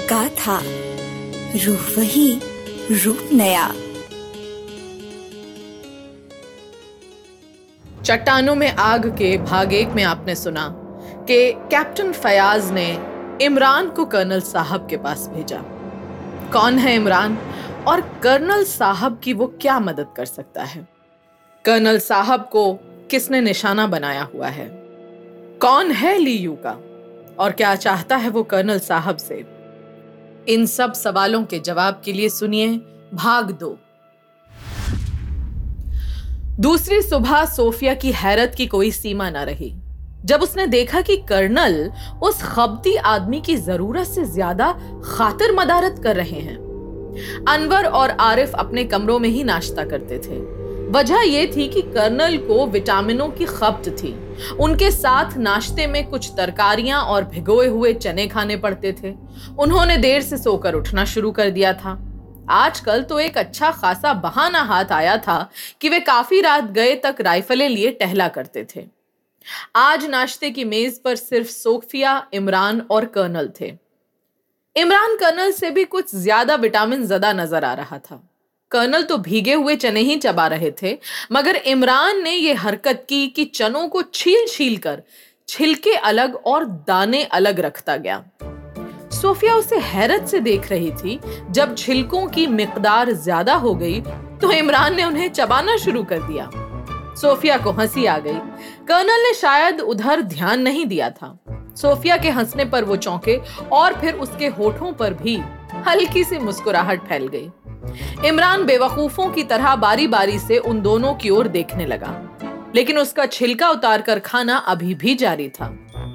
गाथा, रूह वही, रूप नया। चट्टानों में आग के भाग 1 में आपने सुना कि कैप्टन फयाज ने इमरान को कर्नल साहब के पास भेजा। कौन है इमरान और कर्नल साहब की वो क्या मदद कर सकता है? कर्नल साहब को किसने निशाना बनाया हुआ है? कौन है ली यू का और क्या चाहता है वो कर्नल साहब से? इन सब सवालों के जवाब के लिए सुनिए भाग 2। दूसरी सुबह सोफिया की हैरत की कोई सीमा न रही जब उसने देखा कि कर्नल उस खबती आदमी की जरूरत से ज्यादा खातिर मदारत कर रहे हैं। अनवर और आरिफ अपने कमरों में ही नाश्ता करते थे। वजह यह थी कि कर्नल को विटामिनों की खपत थी। उनके साथ नाश्ते में कुछ तरकारियां और भिगोए हुए चने खाने पड़ते थे। उन्होंने देर से सोकर उठना शुरू कर दिया था। आजकल तो एक अच्छा खासा बहाना हाथ आया था कि वे काफी रात गए तक राइफलें लिए टहला करते थे। आज नाश्ते की मेज पर सिर्फ सोफिया, इमरान और कर्नल थे। इमरान कर्नल से भी कुछ ज्यादा विटामिन ज़दा नजर आ रहा था। कर्नल तो भीगे हुए चने ही चबा रहे थे, मगर इमरान ने यह हरकत की कि चनों को छील छील कर छिलके अलग और दाने अलग रखता गया। सोफिया उसे हैरत से देख रही थी। जब छिलकों की मिकदार ज्यादा हो गई तो इमरान ने उन्हें चबाना शुरू कर दिया। सोफिया को हंसी आ गई। कर्नल ने शायद उधर ध्यान नहीं दिया था। सोफिया के हंसने पर वो चौंके और फिर उसके होठों पर भी हल्की सी मुस्कुराहट फैल गई। इमरान बेवकूफों की तरह बारी बारी से उन दोनों की ओर देखने लगा, लेकिन उसका छिलका उतारकर खाना अभी भी जारी था।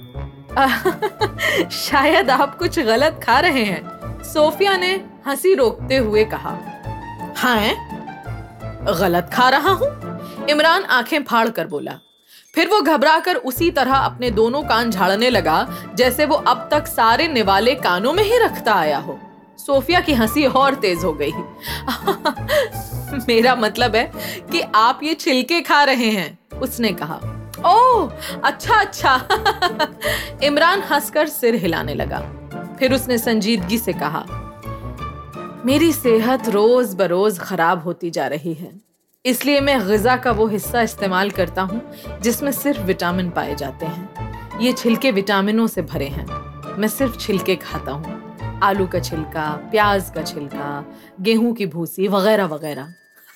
शायद आप कुछ गलत खा रहे हैं, सोफिया ने हंसी रोकते हुए कहा। हाँ, गलत खा रहा हूं? इमरान आंखें फाड़ कर बोला। फिर वो घबराकर उसी तरह अपने दोनों कान झाड़ने लगा जैसे वो अब तक सारे निवाले कानों में ही रखता आया हो। सोफिया की हंसी और तेज हो गई। मेरा मतलब है कि आप ये छिलके खा रहे हैं, उसने कहा। ओह, अच्छा अच्छा। इमरान हंसकर सिर हिलाने लगा। फिर उसने संजीदगी से कहा, मेरी सेहत रोज बरोज खराब होती जा रही है, इसलिए मैं ग़िज़ा का वो हिस्सा इस्तेमाल करता हूँ जिसमें सिर्फ विटामिन पाए जाते हैं। ये छिलके विटामिनों से भरे हैं। मैं सिर्फ छिलके खाता हूँ, आलू का छिलका, प्याज का छिलका, गेहूं की भूसी वगैरह वगैरह।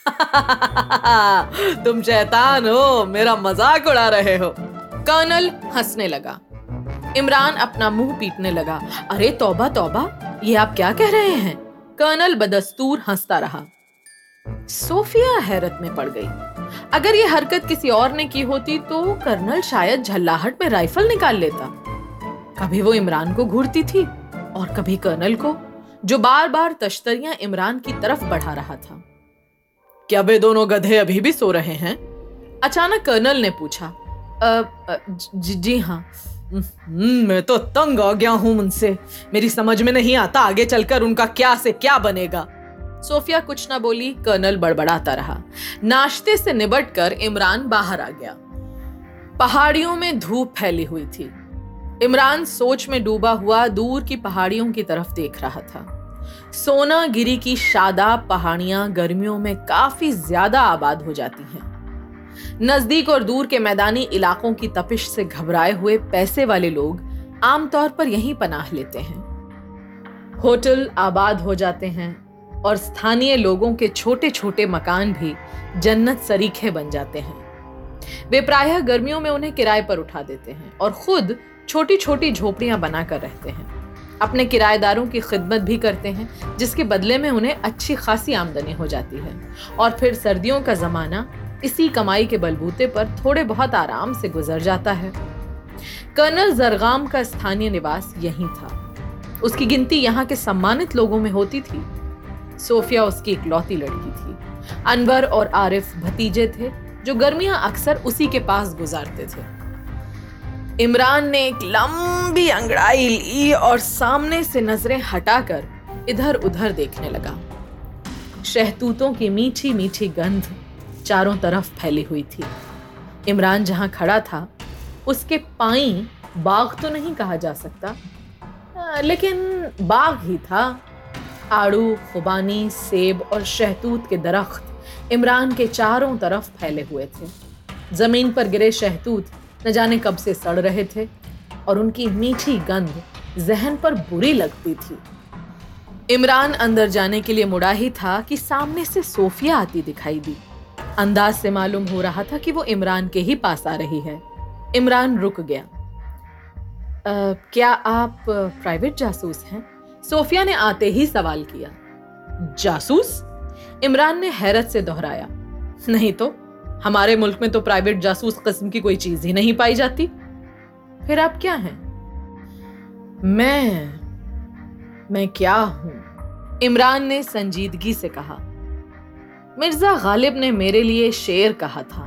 तुम शैतान हो, मेरा मजाक उड़ा रहे हो। कर्नल हंसने लगा। इमरान अपना मुंह पीटने लगा। अरे तौबा तौबा, ये आप क्या कह रहे हैं? कर्नल बदस्तूर हंसता रहा। सोफिया हैरत में पड़ गई। अगर ये हरकत किसी और ने की होती तो कर्नल शायद झल्लाहट में राइफल निकाल लेता। कभी वो इमरान को घूरती थी और कभी कर्नल को, जो बार बार तश्तरियां इमरान की तरफ बढ़ा रहा था। क्या वे दोनों गधे अभी भी सो रहे हैं? अचानक कर्नल ने पूछा। जी हाँ। मैं तो तंग आ गया हूं उनसे। मेरी समझ में नहीं आता आगे चलकर उनका क्या से क्या बनेगा। सोफिया कुछ ना बोली। कर्नल बड़बड़ाता रहा। नाश्ते से निबटकर इमरान बाहर आ गया। पहाड़ियों में धूप फैली हुई थी। इमरान सोच में डूबा हुआ दूर की पहाड़ियों की तरफ देख रहा था। सोनागिरी की शादाब पहाड़ियां गर्मियों में काफी ज्यादा आबाद हो जाती हैं। नजदीक और दूर के मैदानी इलाकों की तपिश से घबराए हुए पैसे वाले लोग आमतौर पर यहीं पनाह लेते हैं। होटल आबाद हो जाते हैं और स्थानीय लोगों के छोटे छोटे मकान भी जन्नत सरीखे बन जाते हैं। वे प्रायः गर्मियों में उन्हें किराए पर उठा देते हैं और खुद छोटी छोटी झोपड़ियां बनाकर रहते हैं। अपने किराएदारों की खिदमत भी करते हैं, जिसके बदले में उन्हें अच्छी खासी आमदनी हो जाती है। और फिर सर्दियों का जमाना इसी कमाई के बलबूते पर थोड़े बहुत आराम से गुजर जाता है। कर्नल जरगाम का स्थानीय निवास यहीं था। उसकी गिनती यहाँ के सम्मानित लोगों में होती थी। सोफिया उसकी इकलौती लड़की थी। अनवर और आरिफ भतीजे थे जो गर्मियां अक्सर उसी के पास गुजारते थे। इमरान ने एक लंबी अंगड़ाई ली और सामने से नजरें हटाकर इधर उधर देखने लगा। शहतूतों की मीठी मीठी गंध चारों तरफ फैली हुई थी। इमरान जहां खड़ा था उसके पाई बाग तो नहीं कहा जा सकता, लेकिन बाग ही था। आड़ू, खुबानी, सेब और शहतूत के दरख्त इमरान के चारों तरफ फैले हुए थे। जमीन पर गिरे शहतूत न जाने कब से सड़ रहे थे और उनकी मीठी गंध जहन पर बुरी लगती थी। इमरान अंदर जाने के लिए मुड़ा ही था कि सामने से सोफिया आती दिखाई दी। अंदाज से मालूम हो रहा था कि वो इमरान के ही पास आ रही है। इमरान रुक गया। क्या आप प्राइवेट जासूस हैं? सोफिया ने आते ही सवाल किया। जासूस? इमरान ने हैरत से दोहराया। नहीं तो, हमारे मुल्क में तो प्राइवेट जासूस किस्म की कोई चीज ही नहीं पाई जाती। फिर आप क्या हैं? मैं क्या हूं? इमरान ने संजीदगी से कहा। मिर्जा गालिब ने मेरे लिए शेर कहा था।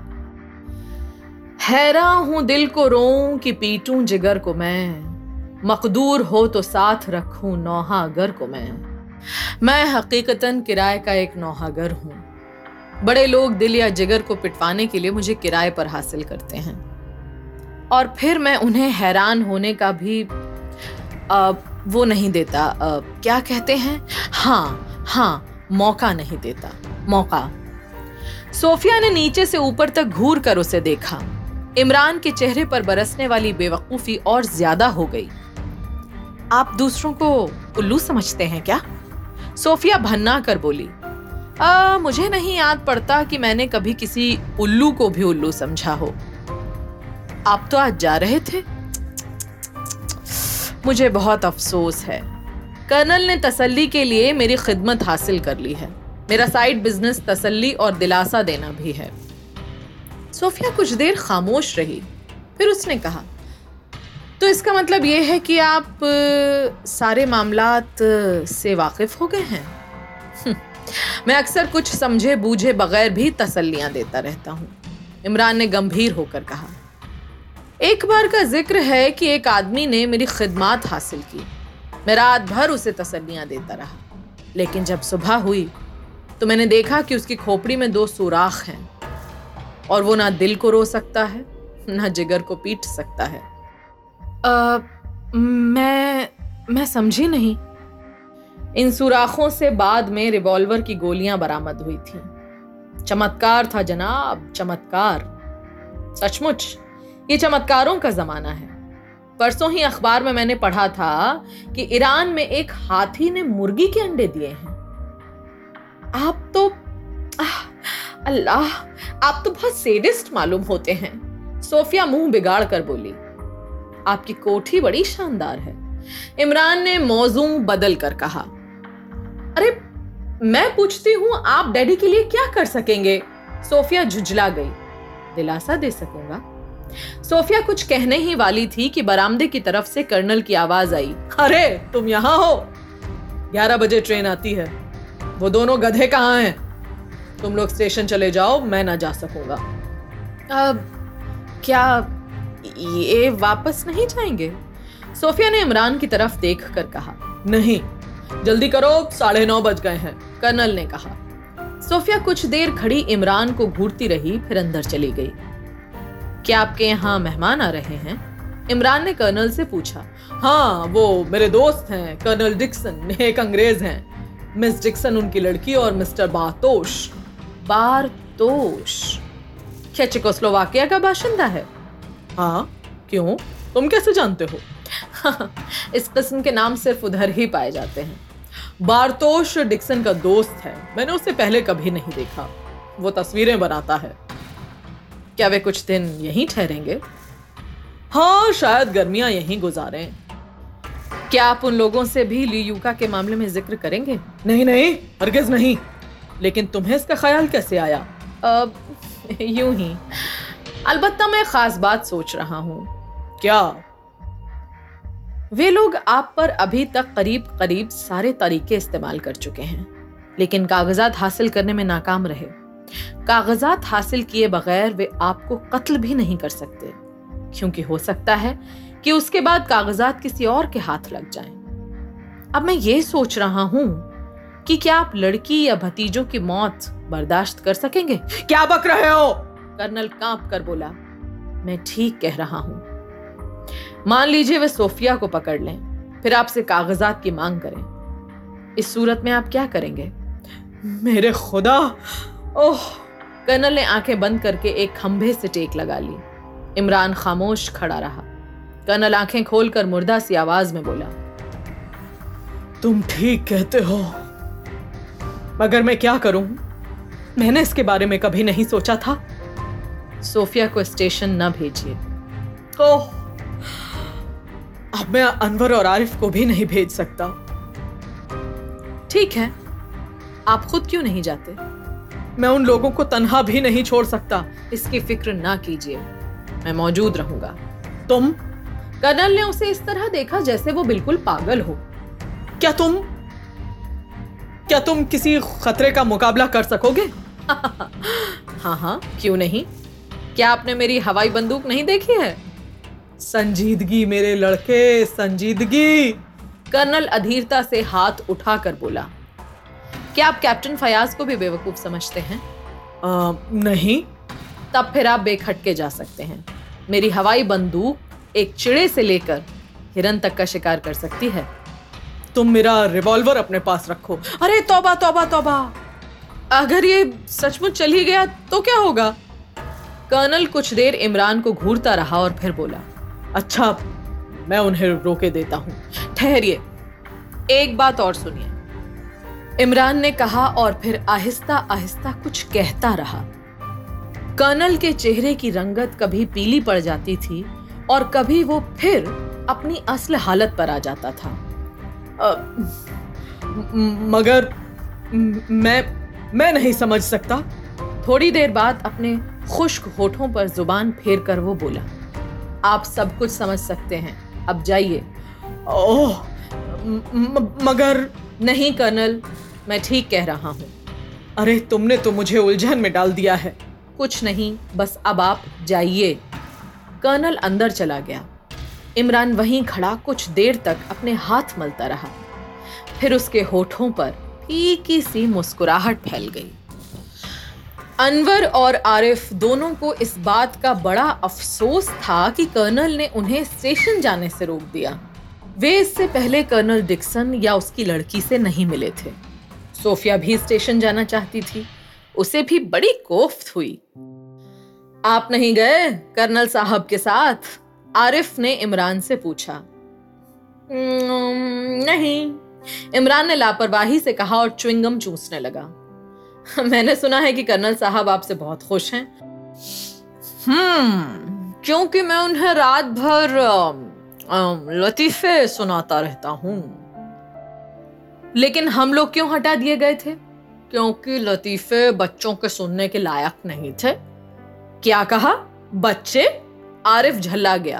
हैरान हूं दिल को रोऊं कि पीटूं जिगर को मैं, मकदूर हो तो साथ रखूं नौहागर को मैं हकीकतन किराए का एक नौहागर हूं। बड़े लोग दिल या जिगर को पिटवाने के लिए मुझे किराए पर हासिल करते हैं और फिर मैं उन्हें हैरान होने का भी वो नहीं देता, क्या कहते हैं, हाँ, मौका नहीं देता। मौका। सोफिया ने नीचे से ऊपर तक घूर कर उसे देखा। इमरान के चेहरे पर बरसने वाली बेवकूफी और ज्यादा हो गई। आप दूसरों को उल्लू समझते हैं क्या? सोफिया भन्ना कर बोली। मुझे नहीं याद पड़ता कि मैंने कभी किसी उल्लू को भी उल्लू समझा हो। आप तो आज जा रहे थे। मुझे बहुत अफसोस है। कर्नल ने तसल्ली के लिए मेरी खिदमत हासिल कर ली है। मेरा साइड बिजनेस तसल्ली और दिलासा देना भी है। सोफिया कुछ देर खामोश रही, फिर उसने कहा, तो इसका मतलब यह है कि आप सारे मामलात से वाकिफ हो गए हैं। मैं अक्सर कुछ समझे बूझे बगैर भी तसल्लियां देता रहता हूं। इमरान ने गंभीर होकर कहा। एक बार का जिक्र है कि एक आदमी ने मेरी खिदमत हासिल की। मैं रात भर उसे तसल्लियां देता रहा, लेकिन जब सुबह हुई तो मैंने देखा कि उसकी खोपड़ी में 2 सुराख हैं और वो ना दिल को रो सकता है ना जिगर को पीट सकता है। मैं समझी नहीं। इन सुराखों से बाद में रिवॉल्वर की गोलियां बरामद हुई थीं। चमत्कार था जनाब, चमत्कार। सचमुच ये चमत्कारों का जमाना है। परसों ही अखबार में मैंने पढ़ा था कि ईरान में एक हाथी ने मुर्गी के अंडे दिए हैं। आप तो अल्लाह, आप तो बहुत सेडिस्ट मालूम होते हैं। सोफिया मुंह बिगाड़ कर बोली। आपकी कोठी बड़ी शानदार है। इमरान ने मौजू बदल कर कहा। अरे मैं पूछती हूं आप डैडी के लिए क्या कर सकेंगे? सोफिया झुंझला गई। दिलासा दे सकूंगा। सोफिया कुछ कहने ही वाली थी कि बरामदे की तरफ से कर्नल की आवाज आई। अरे तुम यहां हो? 11 बजे ट्रेन आती है। वो दोनों गधे कहाँ हैं? तुम लोग स्टेशन चले जाओ, मैं ना जा सकूंगा। क्या ये वापस नहीं जाएंगे? सोफिया ने इमरान की तरफ देख कर कहा। नहीं, जल्दी करो, 9:30 बज गए हैं, कर्नल ने कहा। सोफिया कुछ देर खड़ी इमरान को घूरती रही, फिर अंदर चली गई। क्या आपके यहाँ मेहमान आ रहे हैं? इमरान ने कर्नल से पूछा। हाँ, वो मेरे दोस्त हैं, कर्नल डिक्सन, एक अंग्रेज हैं। मिस डिक्सन उनकी लड़की और मिस्टर बारतोश। क्या चेकोस्लोवाकिया का बाशिंदा है? हाँ, क्यों? तुम कैसे जानते हो? इस किस्म के नाम सिर्फ उधर ही पाए जाते हैं। बारतोश डिक्सन का दोस्त है। मैंने उसे पहले कभी नहीं देखा। वो तस्वीरें बनाता है। क्या वे कुछ दिन यहीं ठहरेंगे? हाँ, शायद गर्मियां यहीं गुजारें। क्या आप उन लोगों से भी लियूका के मामले में जिक्र करेंगे? नहीं, हरगिज नहीं। लेकिन तुम्हें इसका ख्याल कैसे आया? यूं ही। अलबत्ता मैं खास बात सोच रहा हूं। क्या? वे लोग आप पर अभी तक करीब सारे तरीके इस्तेमाल कर चुके हैं, लेकिन कागजात हासिल करने में नाकाम रहे। कागजात हासिल किए बगैर वे आपको कत्ल भी नहीं कर सकते, क्योंकि हो सकता है कि उसके बाद कागजात किसी और के हाथ लग जाएं। अब मैं ये सोच रहा हूं कि क्या आप लड़की या भतीजों की मौत बर्दाश्त कर सकेंगे? क्या बक रहे हो? कर्नल कांप कर बोला। मैं ठीक कह रहा हूं। मान लीजिए वे सोफिया को पकड़ लें, फिर आपसे कागजात की मांग करें। इस सूरत में आप क्या करेंगे? मेरे खुदा! ओह! कर्नल ने आंखें बंद करके एक खंभे से टेक लगा ली। इमरान खामोश खड़ा रहा। कर्नल आंखें खोलकर मुर्दा सी आवाज में बोला, तुम ठीक कहते हो, मगर मैं क्या करूं? मैंने इसके बारे में कभी नहीं सोचा था। सोफिया को स्टेशन न भेजिए। ओह! अब मैं अनवर और आरिफ को भी नहीं भेज सकता। ठीक है, आप खुद क्यों नहीं जाते? मैं उन लोगों को तन्हा भी नहीं छोड़ सकता। इसकी फिक्र ना कीजिए, मैं मौजूद रहूंगा। तुम? कर्नल ने उसे इस तरह देखा जैसे वो बिल्कुल पागल हो। क्या तुम किसी खतरे का मुकाबला कर सकोगे? हाँ, क्यों नहीं? क्या आपने मेरी हवाई बंदूक नहीं देखी है? संजीदगी मेरे लड़के, संजीदगी। कर्नल अधीरता से हाथ उठाकर बोला, क्या आप कैप्टन फयाज को भी बेवकूफ समझते हैं? नहीं। तब फिर आप बेखटके जा सकते हैं। मेरी हवाई बंदूक एक चिड़े से लेकर हिरन तक का शिकार कर सकती है। तुम मेरा रिवॉल्वर अपने पास रखो। अरे तौबा तौबा तौबा, अगर ये सचमुच चल ही गया तो क्या होगा? कर्नल कुछ देर इमरान को घूरता रहा और फिर बोला, अच्छा, मैं उन्हें रोके देता हूं। ठहरिए, एक बात और सुनिए, इमरान ने कहा और फिर आहिस्ता आहिस्ता कुछ कहता रहा। कर्नल के चेहरे की रंगत कभी पीली पड़ जाती थी और कभी वो फिर अपनी असल हालत पर आ जाता था। मगर मैं नहीं समझ सकता। थोड़ी देर बाद अपने खुश्क होठों पर जुबान फेर कर वो बोला, आप सब कुछ समझ सकते हैं, अब जाइए। ओह, मगर नहीं कर्नल, मैं ठीक कह रहा हूं। अरे तुमने तो मुझे उलझन में डाल दिया है। कुछ नहीं, बस अब आप जाइए। कर्नल अंदर चला गया। इमरान वहीं खड़ा कुछ देर तक अपने हाथ मलता रहा। फिर उसके होठों पर फीकी सी मुस्कुराहट फैल गई। अनवर और आरिफ दोनों को इस बात का बड़ा अफसोस था कि कर्नल ने उन्हें स्टेशन जाने से रोक दिया। वे इससे पहले कर्नल डिक्सन या उसकी लड़की से नहीं मिले थे। सोफिया भी स्टेशन जाना चाहती थी, उसे भी बड़ी कोफ्त हुई। आप नहीं गए कर्नल साहब के साथ? आरिफ ने इमरान से पूछा। नहीं, इमरान ने लापरवाही से कहा और च्युइंगम चूसने लगा। मैंने सुना है कि कर्नल साहब आपसे बहुत खुश हैं। क्योंकि मैं उन्हें रात भर लतीफे सुनाता रहता हूं। लेकिन हम लोग क्यों हटा दिए गए थे? क्योंकि लतीफे बच्चों के सुनने के लायक नहीं थे। क्या कहा? बच्चे? आरिफ झल्ला गया।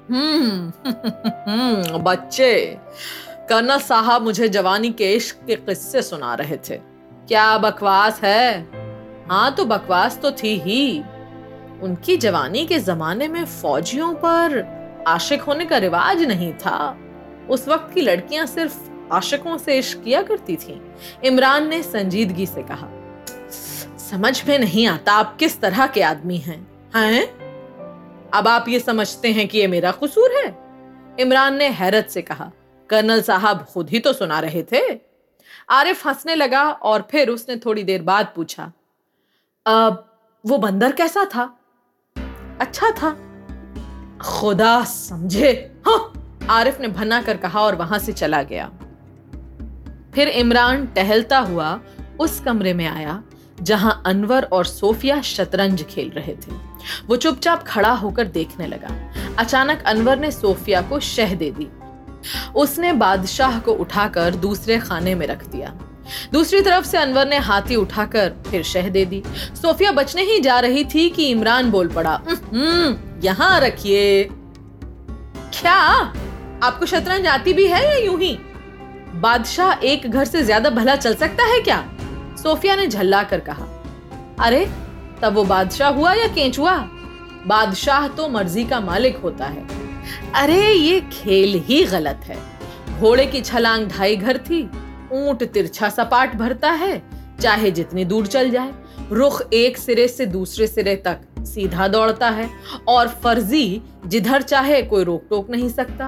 बच्चे। कर्नल साहब मुझे जवानी के इश्क के किस्से सुना रहे थे। क्या बकवास है? हाँ, तो बकवास तो थी ही। उनकी जवानी के जमाने में फौजियों पर आशिक होने का रिवाज नहीं था। उस वक्त की लड़कियां सिर्फ आशिकों से इश्क किया करती थीं। इमरान ने संजीदगी से कहा, समझ में नहीं आता आप किस तरह के आदमी हैं? अब आप ये समझते हैं कि ये मेरा कसूर है? इमरान ने हैरत से कहा, कर्नल साहब खुद ही तो सुना रहे थे। आरिफ हंसने लगा और फिर उसने थोड़ी देर बाद पूछा, वो बंदर कैसा था? अच्छा था। खुदा समझे। हाँ, आरिफ ने भना कर कहा और वहां से चला गया। फिर इमरान टहलता हुआ उस कमरे में आया जहां अनवर और सोफिया शतरंज खेल रहे थे। वो चुपचाप खड़ा होकर देखने लगा। अचानक अनवर ने सोफिया को शह दे दी। उसने बादशाह को उठाकर दूसरे खाने में रख दिया। दूसरी तरफ से अनवर ने हाथी उठाकर फिर शह दे दी। सोफिया बचने ही जा रही थी कि इमरान बोल पड़ा, यहाँ रखिए। क्या आपको शतरंज आती भी है या यूं ही? बादशाह एक घर से ज्यादा भला चल सकता है क्या? सोफिया ने झल्ला कर कहा। अरे तब वो बादशाह हुआ या केंचुआ? बादशाह तो मर्जी का मालिक होता है। अरे ये खेल ही गलत है। घोड़े की छलांग 2.5 घर थी। ऊंट तिरछा सपाट भरता है, चाहे जितनी दूर चल जाए। रुख एक सिरे से दूसरे सिरे तक सीधा दौड़ता है और फर्जी जिधर चाहे कोई रोक टोक नहीं सकता।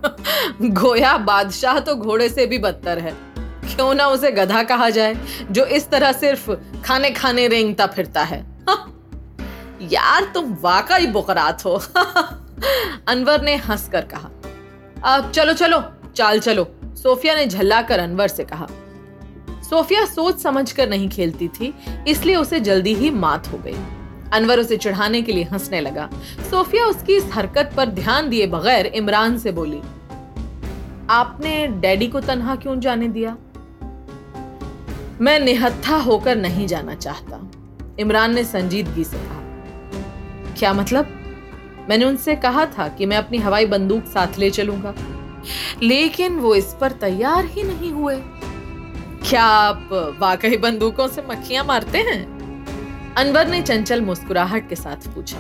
गोया बादशाह तो घोड़े से भी बदतर है, क्यों ना उसे गधा कहा जाए जो इस तरह सिर्फ खाने खाने रेंगता फिरता है। यार तुम वाकई बुकरात हो। अनवर ने हंसकर कहा। अब चलो चलो चाल चलो, सोफिया ने झल्लाकर अनवर से कहा। सोफिया सोच समझकर नहीं खेलती थी, इसलिए उसे जल्दी ही मात हो गई। अनवर उसे चिढ़ाने के लिए हंसने लगा। सोफिया उसकी इस हरकत पर ध्यान दिए बगैर इमरान से बोली, आपने डैडी को तन्हा क्यों जाने दिया? मैं निहत्था होकर नहीं जाना चाहता, इमरान ने संजीदगी से कहा। क्या मतलब? मैंने उनसे कहा था कि मैं अपनी हवाई बंदूक साथ ले चलूंगा, लेकिन वो इस पर तैयार ही नहीं हुए। क्या आप वाकई बंदूकों से मक्खियां मारते हैं? अनवर ने चंचल मुस्कुराहट के साथ पूछा।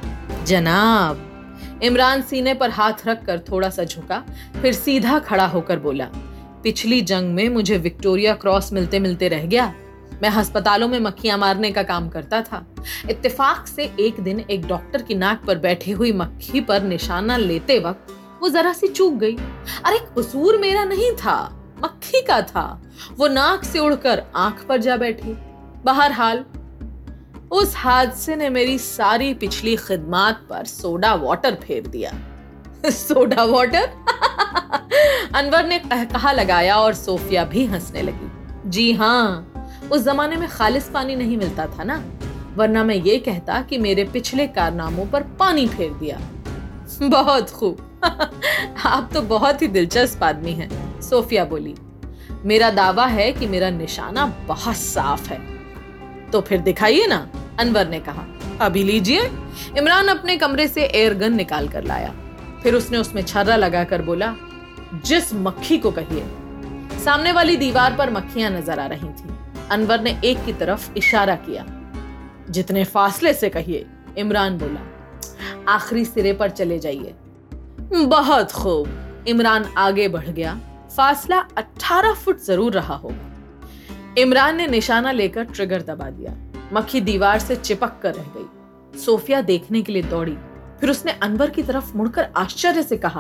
जनाब, इमरान सीने पर हाथ रखकर थोड़ा सा झुका, फिर सीधा खड़ा होकर बोला, पिछली जंग में मुझे विक्टोरिया क्रॉस मिलते मिलते रह गया। मैं अस्पतालों में मक्खियां मारने का काम करता था। इत्तेफाक से एक दिन एक डॉक्टर की नाक पर बैठी हुई मक्खी पर निशाना लेते वक्त वो जरा सी चूक गई। अरे कसूर मेरा नहीं था, मक्खी का था। वो नाक से उड़कर आंख पर जा बैठी। बहरहाल उस हादसे ने मेरी सारी पिछली खिदमात पर सोडा वाटर फेर दिया। Soda water? अनवर ने कहकहा लगाया और सोफिया भी हंसने लगी। जी हाँ, उस जमाने में खालिस पानी नहीं मिलता था ना, वरना मैं ये कहता कि मेरे पिछले कारनामों पर पानी फेर दिया। बहुत खूब। आप तो बहुत ही दिलचस्प आदमी हैं, सोफिया बोली। मेरा दावा है कि मेरा निशाना बहुत साफ है। तो फिर दिखाइए ना, अनवर ने कहा। अभी लीजिए। इमरान अपने कमरे से एयर गन निकाल कर लाया। फिर उसने उसमें छर्रा लगाकर बोला, जिस मक्खी को कहिए। सामने वाली दीवार पर मक्खियां नजर आ रही थी। अनवर ने एक की तरफ इशारा किया। जितने फासले से कहिए, इमरान बोला। आखिरी सिरे पर चले जाइए। बहुत खूब। इमरान आगे बढ़ गया। फासला 18 फुट जरूर रहा होगा। इमरान ने निशाना लेकर ट्रिगर दबा दिया। मक्खी दीवार से चिपक कर रह गई। सोफिया देखने के लिए दौड़ी। फिर उसने अनवर की तरफ मुड़कर आश्चर्य से कहा,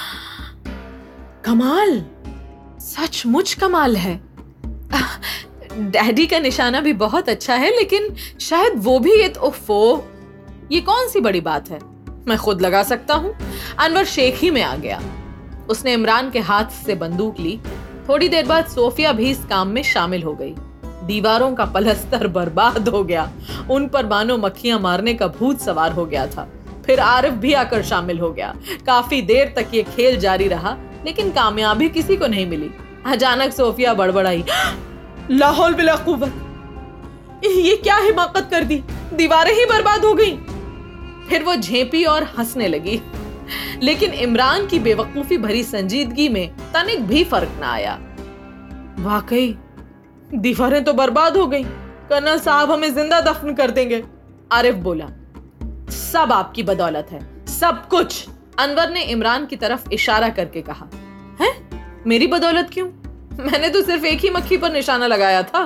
कमाल, सचमुच कमाल है। डैडी का निशाना भी बहुत अच्छा है, लेकिन शायद वो भी ये कौन सी बड़ी बात है, मैं खुद लगा सकता हूं। अनवर शेख ही में आ गया। उसने इमरान के हाथ से बंदूक ली। थोड़ी देर बाद सोफिया भी इस काम में शामिल हो गई। दीवारों का पलस्तर बर्बाद हो गया। उन पर मानो मक्खियां मारने का भूत सवार हो गया था। फिर आरिफ भी आकर शामिल हो गया। काफी देर तक ये खेल जारी रहा, लेकिन कामयाबी किसी को नहीं मिली। अचानक सोफिया बड़बड़ाई, लाहौल बिला कुव्वत, ये क्या हिमाकत कर दी, दीवारें ही बर्बाद हो गई। फिर वो झेंपी और हंसने लगी, लेकिन इमरान की बेवकूफी भरी संजीदगी में तनिक भी फर्क ना आया। वाकई दीवारें तो बर्बाद हो गई, कर्नल साहब हमें जिंदा दफन कर देंगे। आरिफ बोला, सब आपकी बदौलत है, सब कुछ। अनवर ने इमरान की तरफ इशारा करके कहा। है? मेरी बदौलत क्यों? मैंने तो सिर्फ एक ही मक्खी पर निशाना लगाया था।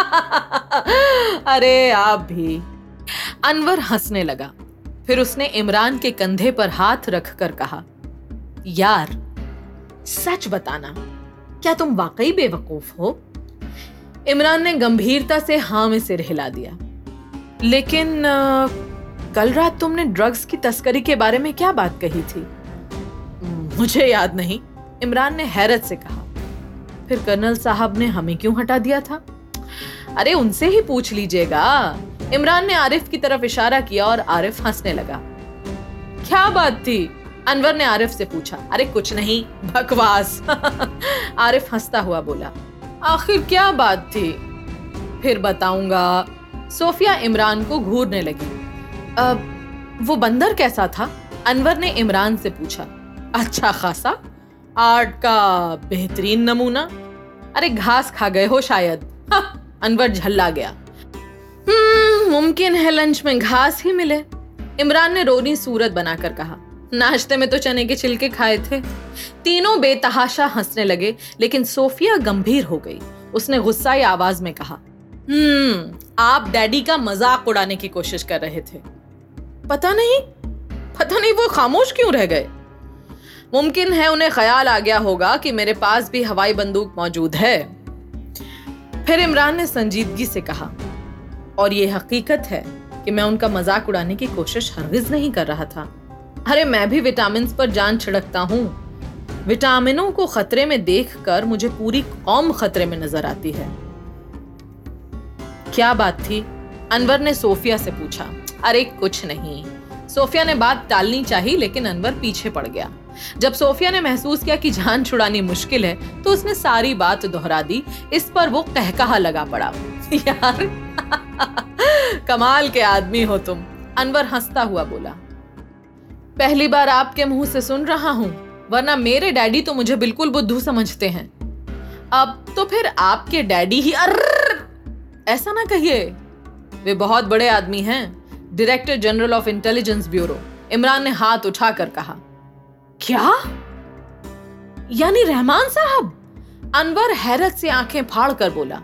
अरे आप भी। अनवर हंसने लगा। फिर उसने इमरान के कंधे पर हाथ रखकर कहा, यार सच बताना, क्या तुम वाकई बेवकूफ हो? इमरान ने गंभीरता से हाँ में सिर हिला दिया। लेकिन कल रात तुमने ड्रग्स की तस्करी के बारे में क्या बात कही थी? मुझे याद नहीं, इमरान ने हैरत से कहा। फिर कर्नल साहब ने हमें क्यों हटा दिया था? अरे उनसे ही पूछ लीजिएगा। इमरान ने आरिफ की तरफ इशारा किया और आरिफ हंसने लगा। क्या बात थी? अनवर ने आरिफ से पूछा। अरे कुछ नहीं, बकवास। आरिफ हंसता हुआ बोला। आखिर क्या बात थी? फिर बताऊंगा। सोफिया इमरान को घूरने लगी। वो बंदर कैसा था? अनवर ने इमरान से पूछा। अच्छा खासा, आर्ट का बेहतरीन नमूना। अरे घास खा गए हो शायद। अनवर झल्ला गया। मुमकिन है लंच में घास ही मिले। इमरान ने रोनी सूरत बनाकर कहा। नाश्ते में तो चने के छिलके खाए थे। तीनों बेतहाशा हंसने लगे, लेकिन सोफिया गंभीर हो गई। उसने गुस्साई आवाज में कहा, आप डैडी का मजाक उड़ाने की कोशिश कर रहे थे। पता नहीं वो खामोश क्यों रह गए? मुमकिन है उन्हें ख्याल आ गया होगा कि मेरे पास भी हवाई बंदूक मौजूद है। फिर इमरान ने संजीदगी से कहा, और ये हकीकत है कि मैं उनका मजाक उड़ाने की कोशिश हरगिज नहीं कर रहा था। अरे मैं भी विटामिन पर जान छिड़कता हूँ। विटामिनों को खतरे में देखकर मुझे पूरी कौम खतरे में नजर आती है। क्या बात थी? अनवर ने सोफिया से पूछा। अरे कुछ नहीं। सोफिया ने बात टालनी चाहिए, लेकिन अनवर पीछे पड़ गया। जब सोफिया ने महसूस किया कि जान छुड़ानी मुश्किल है तो उसने सारी बात दोहरा दी। इस पर वो कहकहा लगा पड़ा। यार कमाल के आदमी हो तुम, अनवर हंसता हुआ बोला। पहली बार आपके मुंह से सुन रहा हूं, वरना मेरे डैडी तो मुझे बिल्कुल बुद्धू समझते हैं। अब तो फिर आपके डैडी ही ऐसा ना कहिए, वे बहुत बड़े आदमी हैं, director general of intelligence bureau. Imran ने हाथ उठाकर कहा। क्या? यानी रहमान साहब? अनवर हैरत से आंखें फाड़ कर बोला।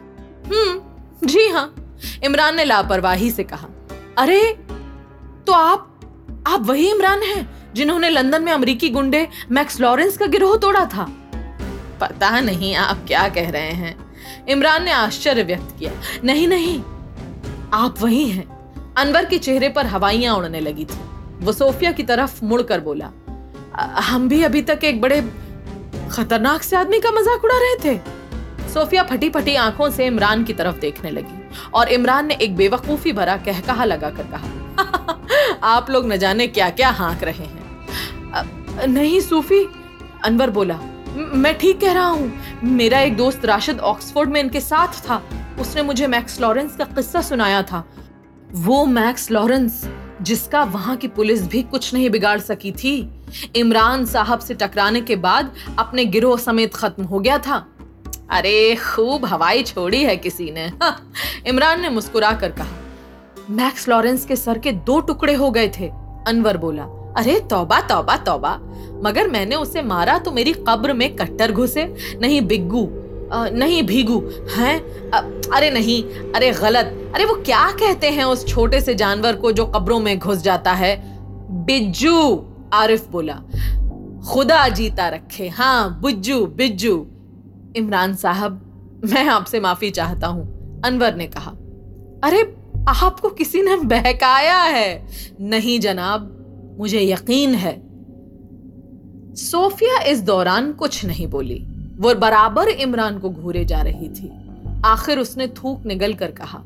जी हाँ, इमरान ने लापरवाही से कहा। अरे तो आप वही इमरान हैं जिन्होंने लंदन में अमेरिकी गुंडे मैक्स लॉरेंस का गिरोह तोड़ा था? पता नहीं आप क्या कह रहे हैं, इमरान ने आश्चर्य व्यक्त किया। नहीं, आप वही हैं। अनवर के चेहरे पर हवाइयां उड़ने लगी थी। वो सोफिया की तरफ मुड़कर बोला, हम भी अभी तक एक बड़े खतरनाक से आदमी का मजाक उड़ा रहे थे। सोफिया फटी फटी आंखों से इमरान की तरफ देखने लगी और इमरान ने एक बेवकूफी भरा कहकहा लगाकर कहा, आप लोग न जाने क्या क्या हाँक रहे हैं। नहीं सूफी, अनवर बोला, मैं ठीक कह रहा हूँ। मेरा एक दोस्त राशिद ऑक्सफोर्ड में इनके साथ था। उसने मुझे मैक्स लॉरेंस का किस्सा सुनाया था। वो मैक्स लॉरेंस जिसका वहां की पुलिस भी कुछ नहीं बिगाड़ सकी थी, इमरान साहब से टकराने के बाद अपने गिरोह समेत खत्म हो गया था। अरे खूब हवाई छोड़ी है किसी ने। इमरान ने मुस्कुरा कर कहा। मैक्स लॉरेंस के सर के 2 टुकड़े हो गए थे, अनवर बोला। अरे तौबा तौबा तौबा, मगर मैंने उसे मारा तो मेरी कब्र में कट्टर घुसे, नहीं बिग्गू, नहीं भीगू हैं। अरे नहीं, अरे गलत। अरे वो क्या कहते हैं उस छोटे से जानवर को जो कब्रों में घुस जाता है? बिज्जू, आरिफ बोला। खुदा जीता रखे, हाँ बिज्जू। इमरान साहब, मैं आपसे माफी चाहता हूं, अनवर ने कहा। अरे आपको किसी ने बहकाया है? नहीं जनाब, मुझे यकीन है। सोफिया इस दौरान कुछ नहीं बोली। वो बराबर इमरान को घूरे जा रही थी। आखिर उसने थूक निगल कर कहा,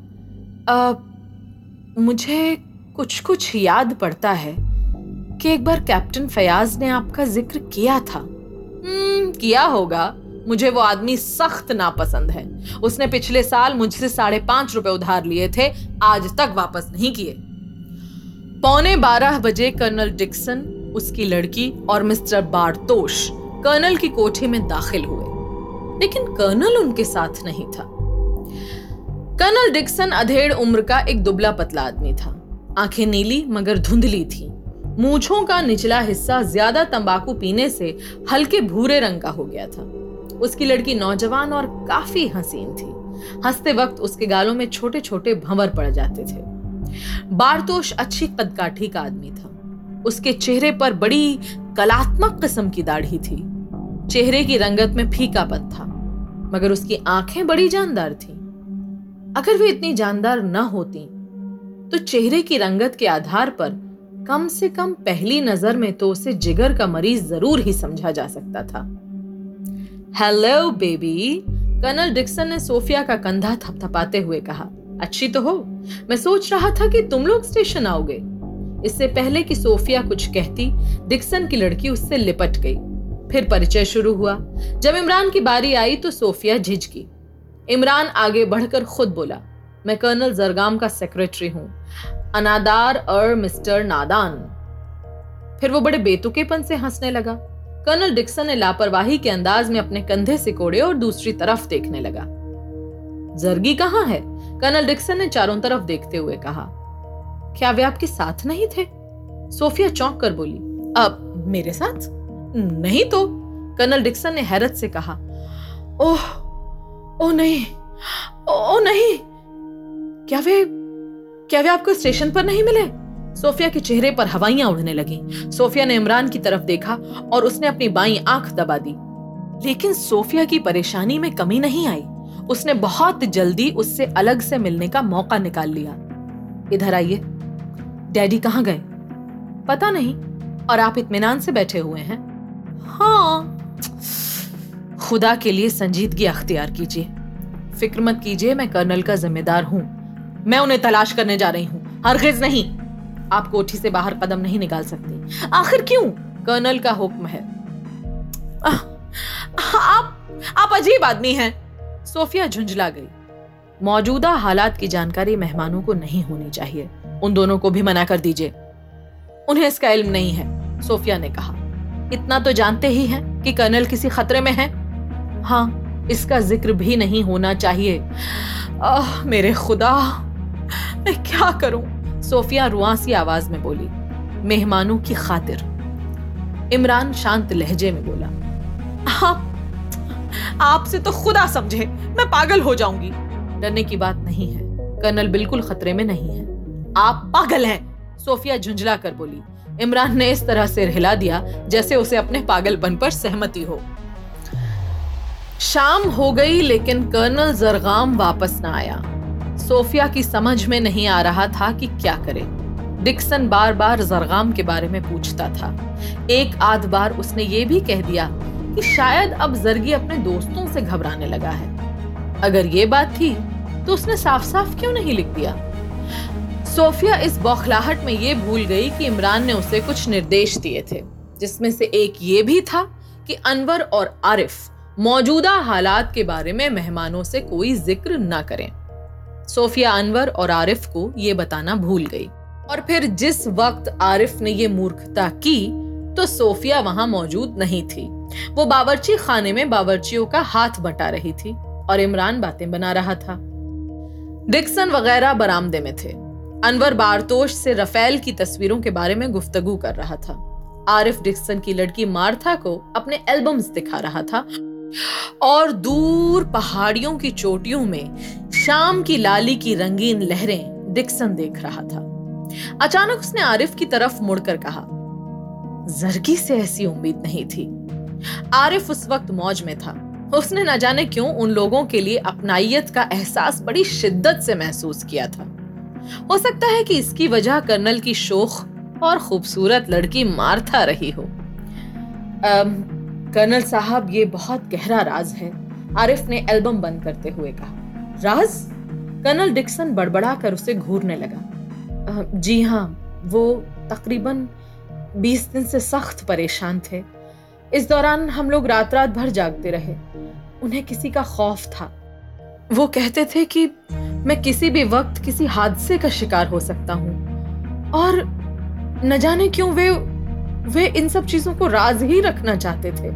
मुझे कुछ याद पड़ता है कि एक बार कैप्टन फयाज ने आपका जिक्र किया था। किया होगा। मुझे वो आदमी सख्त नापसंद है। उसने पिछले साल मुझसे 5.5 रुपए उधार लिए थे, आज तक वापस नहीं किए। 11:15 बजे कर्नल डिक्सन, उसकी लड़की और मिस्टर बारतोश कर्नल की कोठी में दाखिल हुए, लेकिन कर्नल उनके साथ नहीं था। कर्नल डिक्सन अधेड़ उम्र का एक दुबला पतला आदमी था। आंखें नीली मगर धुंधली थी। मूंछों का निचला हिस्सा ज्यादा तंबाकू पीने से हल्के भूरे रंग का हो गया था। उसकी लड़की नौजवान और काफी हसीन थी। हंसते वक्त उसके गालों में छोटे छोटे भंवर पड़ जाते थे। बारतोश अच्छी कदकाठी का आदमी था। उसके चेहरे पर बड़ी कलात्मक किस्म की दाढ़ी थी। चेहरे की रंगत में फीकापन था, मगर उसकी आंखें बड़ी जानदार थीं। अगर वे इतनी जानदार न होती तो चेहरे की रंगत के आधार पर कम से कम पहली नजर में तो उसे जिगर का मरीज जरूर ही समझा जा सकता था। हेलो बेबी, कर्नल डिक्सन ने सोफिया का कंधा थपथपाते हुए कहा। अच्छी तो हो? मैं सोच रहा था कि तुम लोग स्टेशन आओगे। इससे पहले कि सोफिया कुछ कहती, डिक्सन की लड़की उससे लिपट गई। फिर परिचय शुरू हुआ। जब इमरान की बारी आई तो सोफिया झिझकी। इमरान आगे बढ़कर खुद बोला, मैं कर्नल जरगाम का सेक्रेटरी हूं, अनादार और मिस्टर नादान। फिर वो बड़े बेतुकेपन से हंसने लगा। कर्नल डिक्सन ने लापरवाही के अंदाज में अपने कंधे सिकोड़े और दूसरी तरफ देखने लगा। जरगी कहाँ है? कर्नल डिक्सन ने चारों तरफ देखते हुए कहा। क्या वे आपके साथ नहीं थे? सोफिया चौंक कर बोली, अब मेरे साथ? नहीं तो, कर्नल डिक्सन ने हैरत से कहा। ओह नहीं, ओह नहीं, क्या वे आपको स्टेशन पर नहीं मिले? सोफिया के चेहरे पर हवाइयां उड़ने लगीं। सोफिया ने इमरान की तरफ देखा और उसने अपनी बाईं आंख दबा दी। लेकिन सोफिया की परेशानी में कमी नहीं आई। उसने बहुत जल्दी उससे अलग से मिलने का मौका निकाल लिया। इधर आइए, डैडी कहाँ गए? पता नहीं, और आप इत्मीनान से बैठे हुए हैं? हाँ। खुदा के लिए संजीदगी अख्तियार कीजिए। फिक्र मत कीजिए, मैं कर्नल का जिम्मेदार हूं। मैं उन्हें तलाश करने जा रही हूं, हरगिज नहीं। आप कोठी से बाहर कदम नहीं निकाल सकती। आखिर क्यों? कर्नल का हुक्म है। आप अजीब आदमी हैं। सोफिया झुंझला गई। मौजूदा हालात की जानकारी मेहमानों को नहीं होनी चाहिए। उन दोनों को भी मना कर दीजिए। उन्हें इसका इल्म नहीं है, सोफिया ने कहा। इतना तो जानते ही हैं कि कर्नल किसी खतरे में है। हाँ, इसका जिक्र भी नहीं होना चाहिए। मेरे खुदा, मैं क्या करूं? सोफिया रुआंसी आवाज में बोली। मेहमानों की खातिर। इमरान शांत लहजे में बोला। आपसे तो खुदा समझे, मैं पागल हो जाऊंगी। डरने की बात नहीं है, कर्नल बिल्कुल खतरे में नहीं है। आप पागल हैं, सोफिया झुंझला कर बोली। इमरान ने इस तरह से हिला दिया जैसे उसे अपने पागलपन पर सहमति हो। शाम हो गई लेकिन कर्नल जरगाम वापस न आया। सोफिया की समझ में नहीं आ रहा था कि क्या करे। डिक्सन बार बार जरगाम के बारे में पूछता था। एक आध बार उसने ये भी कह दिया कि शायद अब जरगी अपने दोस्तों से घबराने लगा है। अगर ये बात थी तो उसने साफ साफ क्यों नहीं लिख दिया? सोफिया इस बौखलाहट में ये भूल गई कि इमरान ने उसे कुछ निर्देश दिए थे, जिसमें से एक ये भी था कि अनवर और आरिफ मौजूदा हालात के बारे में मेहमानों से कोई जिक्र न करें। सोफिया अनवर और आरिफ को ये बताना भूल गई। और फिर जिस वक्त आरिफ ने ये मूर्खता की तो सोफिया वहां मौजूद नहीं थी। वो बावर्ची खाने में बावर्चियों का हाथ बटा रही थी और इमरान बातें बना रहा था। डिक्सन वगैरह बरामदे में थे। अनवर बारतोश से रफेल की तस्वीरों के बारे में गुफ्तगू कर रहा था। आरिफ डिक्सन की लड़की मार्था को अपने एल्बम्स दिखा रहा था और दूर पहाड़ियों की चोटियों में शाम की लाली की रंगीन लहरें डिक्सन देख रहा था। अचानक उसने आरिफ की तरफ मुड़कर कहा, जरगी से ऐसी उम्मीद नहीं थी। आरिफ उस वक्त मौज में था। उसने न जाने क्यों उन लोगों के लिए अपनाइयत का एहसास बड़ी शिद्दत से महसूस किया था। हो सकता है कि इसकी वजह कर्नल की शोख और खूबसूरत लड़की मार्था रही हो। कर्नल साहब, ये बहुत गहरा राज है, आरिफ ने एल्बम बंद करते हुए कहा। राज? कर्नल डिक्सन बड़बड़ा कर उसे घूरने लगा। जी हाँ, वो तकरीबन 20 दिन से सख्त परेशान थे। इस दौरान हम लोग रात रात भर जागते रहे। उन्हें किसी का खौफ था। वो कहते थे कि मैं किसी भी वक्त किसी हादसे का शिकार हो सकता हूँ और न जाने क्यों वे इन सब चीजों को राज ही रखना चाहते थे।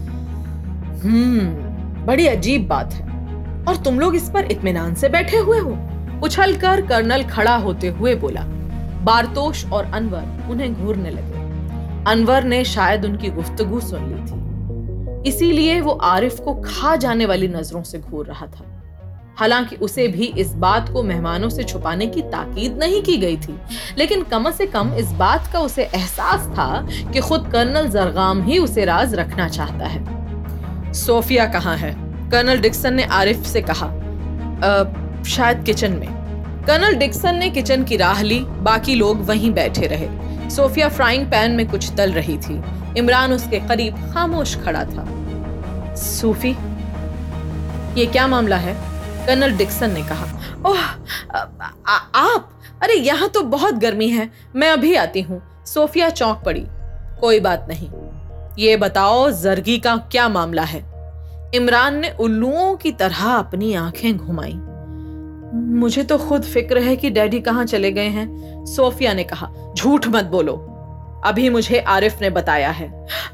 बड़ी अजीब बात है। और तुम लोग इस पर इत्मीनान से बैठे हुए हो? उछलकर कर्नल खड़ा होते हुए बोला। बारतोश और अनवर उन्हें घूरने लगे। अनवर ने शायद उनकी गुफ्तगू सुन ली थी, इसीलिए वो आरिफ को खा जाने वाली नजरों से घूर रहा था। हालांकि उसे भी इस बात को मेहमानों से छुपाने की ताकीद नहीं की गई थी, लेकिन कम से कम इस बात का उसे एहसास था कि खुद कर्नल जरगाम ही उसे राज रखना चाहता है। सोफिया कहाँ है? कर्नल डिक्सन ने आरिफ से कहा। शायद किचन में। कर्नल डिक्सन ने किचन की राह ली। बाकी लोग वहीं बैठे रहे। सोफिया फ्राइंग पैन में कुछ तल रही थी। इमरान उसके करीब खामोश खड़ा था। सूफी, ये क्या मामला है? कर्नल डिक्सन ने कहा। ओह, आप? अरे यहाँ तो बहुत गर्मी है, मैं अभी आती हूँ। सोफिया चौंक पड़ी। कोई बात नहीं, ये बताओ जरगी का क्या मामला है? इमरान ने उल्लुओं की तरह अपनी आंखें घुमाई। मुझे तो खुद फिक्र है कि डैडी कहाँ चले गए हैं, सोफिया ने कहा। झूठ मत बोलो, अभी मुझे आरिफ ने बताया है।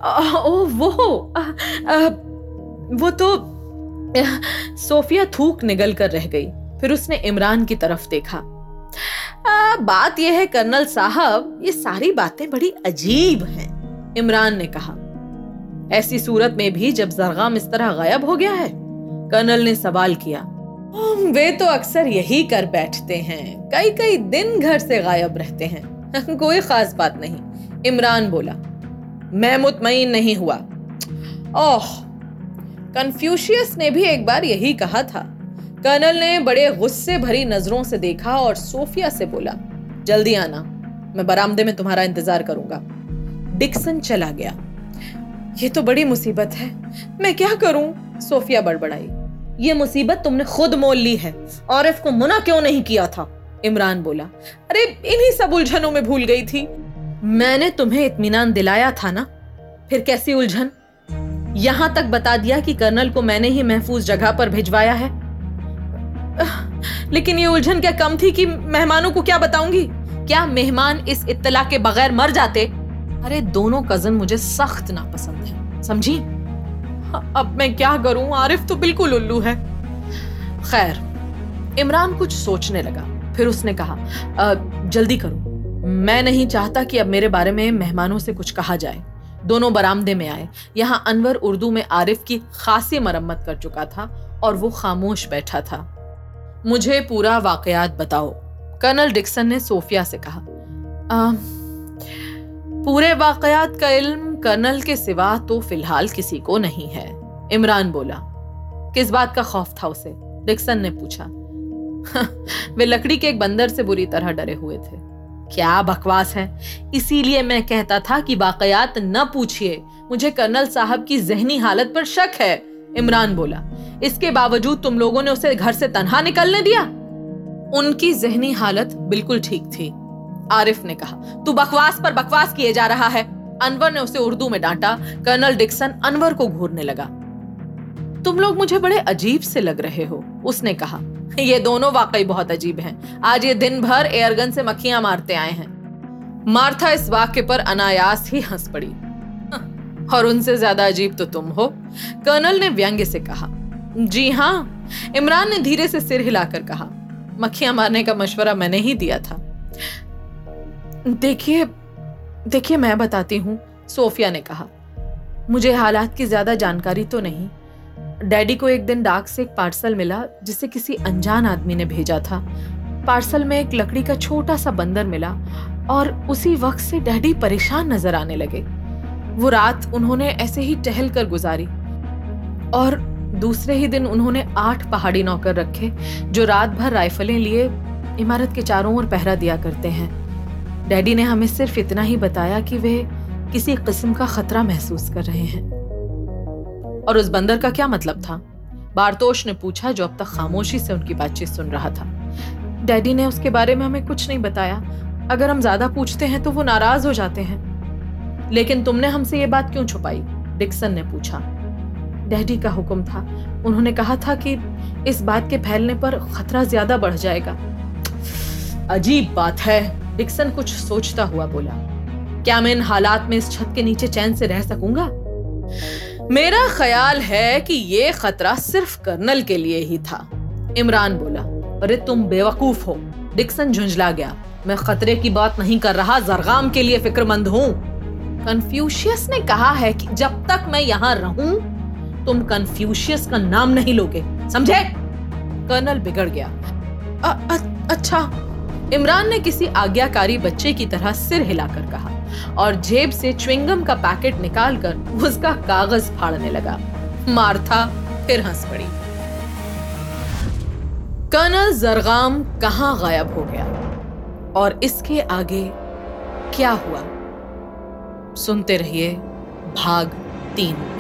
वो तो सोफिया थूक निगल कर रह गई। फिर उसने इमरान की तरफ देखा। बात यह है कर्नल साहब, ये सारी बातें बड़ी अजीब हैं, इमरान ने कहा। ऐसी सूरत में भी जब जरगाम इस तरह गायब हो गया है? कर्नल ने सवाल किया। वे तो अक्सर यही कर बैठते हैं, कई कई दिन घर से गायब रहते हैं। कोई खास बात नहीं, इमरान बोला। मैं मुतमईन नहीं हुआ। ओह, कन्फ्यूशियस ने भी एक बार यही कहा था। कर्नल ने बड़े गुस्से भरी नजरों से देखा और सोफिया से बोला, जल्दी आना, मैं बरामदे में तुम्हारा इंतजार करूंगा। डिक्सन चला गया। ये तो बड़ी मुसीबत है, मैं क्या करूं? सोफिया बड़बड़ाई। ये मुसीबत तुमने खुद मोल ली है। आरिफ को मना क्यों नहीं किया था? इमरान बोला। अरे इन्हीं सब उलझनों में भूल गई थी। मैंने तुम्हें इत्मीनान दिलाया था ना, फिर कैसी उलझन? यहां तक बता दिया कि कर्नल को मैंने ही महफूज जगह पर भिजवाया है। लेकिन ये उलझन क्या कम थी कि मेहमानों को क्या बताऊंगी? क्या मेहमान इस इत्तला के बगैर मर जाते? अरे दोनों कजन मुझे सख्त नापसंद है, समझी? अब मैं क्या करूं? आरिफ तो बिल्कुल उल्लू है। खैर, इमरान कुछ सोचने लगा, फिर उसने कहा, जल्दी करो, मैं नहीं चाहता कि अब मेरे बारे में मेहमानों से कुछ कहा जाए। दोनों बरामदे में आए। यहां अनवर उर्दू में आरिफ की खासी मरम्मत कर चुका था और वो खामोश बैठा था। मुझे पूरा वाकयात बताओ, कर्नल डिक्सन ने सोफिया से कहा। पूरे वाकयात का इल्म कर्नल के सिवा तो फिलहाल किसी को नहीं है, इमरान बोला। किस बात का खौफ था उसे? डिक्सन ने पूछा। वे लकड़ी के एक बंदर से बुरी तरह डरे हुए थे। क्या बकवास है, इसीलिए मैं कहता था कि वाकयात न पूछिए, मुझे कर्नल साहब की जहनी हालत पर शक है, इमरान बोला। इसके बावजूद तुम लोगों ने उसे घर से तन्हा निकलने दिया? उनकी जहनी हालत बिल्कुल ठीक थी, आरिफ ने कहा। तू बकवास पर बकवास किए जा रहा है, अनवर ने उसे उर्दू में डांटा। कर्नल डिक्सन अनवर को घूरने लगा। तुम लोग मुझे बड़े अजीब से लग रहे हो, उसने कहा। ये दोनों वाकई बहुत अजीब हैं। आज ये दिन भर एयरगन से मक्खियां मारते आए हैं। मार्था इस वाक्य पर अनायास ही हंस पड़ी। और उनसे ज्यादा अजीब तो तुम हो, कर्नल ने व्यंग्य से कहा। जी हाँ, इमरान ने धीरे से सिर हिलाकर कहा। मक्खियां मारने का मशवरा मैंने ही दिया था। देखिए मैं बताती हूँ, सोफिया ने कहा। मुझे हालात की ज्यादा जानकारी तो नहीं। डैडी को एक दिन डाक से एक पार्सल मिला जिसे किसी अनजान आदमी ने भेजा था। पार्सल में एक लकड़ी का छोटा सा बंदर मिला और उसी वक्त से डैडी परेशान नजर आने लगे। वो रात उन्होंने ऐसे ही टहल कर गुजारी और दूसरे ही दिन उन्होंने 8 पहाड़ी नौकर रखे जो रात भर राइफलें लिए इमारत के चारों ओर पहरा दिया करते हैं। डैडी ने हमें सिर्फ इतना ही बताया कि वे किसी किस्म का खतरा महसूस कर रहे हैं। और उस बंदर का क्या मतलब था? बारतोश ने पूछा, जो अब तक खामोशी से उनकी बातचीत सुन रहा था। डैडी ने उसके बारे में हमें कुछ नहीं बताया। अगर हम ज्यादा पूछते हैं तो वो नाराज हो जाते हैं। लेकिन तुमने हमसे ये बात क्यों छुपाई? डिक्सन ने पूछा। डैडी का हुक्म था। उन्होंने कहा था कि इस बात के फैलने पर खतरा ज्यादा बढ़ जाएगा। अजीब बात है, डिक्सन कुछ सोचता हुआ बोला। क्या मैं इन हालात में इस छत के नीचे चैन से रह सकूंगा? मेरा ख्याल है कि ये खतरा सिर्फ कर्नल के लिए ही था, इमरान बोला। अरे तुम बेवकूफ हो, डिक्सन झुंझला गया। मैं खतरे की बात नहीं कर रहा, जरगाम के लिए फिक्रमंद हूं। कन्फ्यूशियस ने कहा है कि जब तक मैं यहां रहूं तुम कन्फ्यूशियस का नाम नहीं लोगे, समझे? कर्नल बिगड़ गया। अच्छा, इमरान ने किसी आज्ञाकारी बच्चे की तरह सिर हिलाकर कहा और जेब से च्युइंगम का पैकेट निकालकर उसका कागज फाड़ने लगा। मार्था फिर हंस पड़ी। कर्नल जरगाम कहां गायब हो गया और इसके आगे क्या हुआ? सुनते रहिए भाग 3।